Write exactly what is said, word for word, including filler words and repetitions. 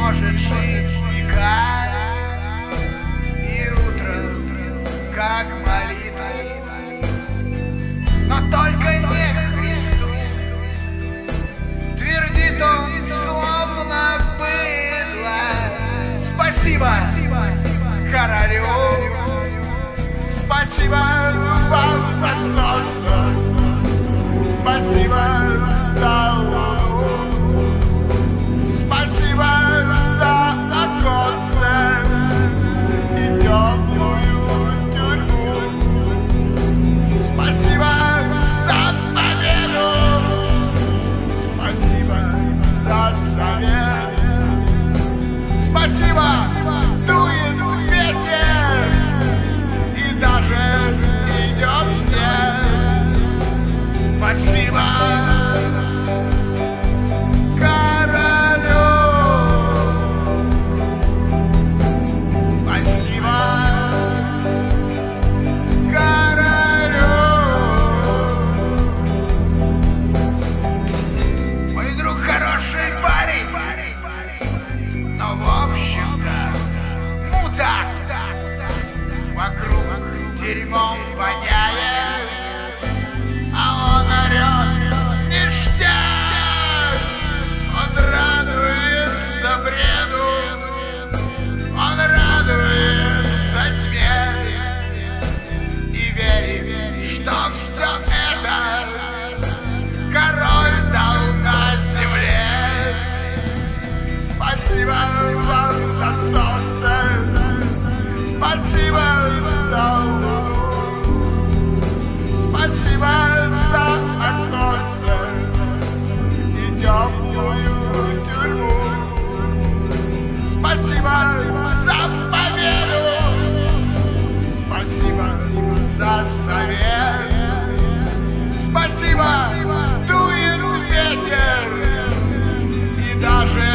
может жить века, и утро, как молитва, но только не Христу. Твердит он, словно быдло. Спасибо королю, спасибо вам за солнце, спасибо за луну, спасибо за оконце и теплую тюрьму, спасибо за победу, спасибо за совет, спасибо, дует ветер и даже идет снег. Спасибо королю, спасибо королю. Мой друг хороший парень, но в общем-то мудак. Вокруг дерьмом воняет, а он орет ништяк. Он радуется бреду, он радуется тьме и верит, что все это король дал на земле. Спасибо вам за солнце, спасибо за луну, спасибо за оконце и теплую тюрьму, спасибо за победу, спасибо за совет, спасибо, дует ветер и даже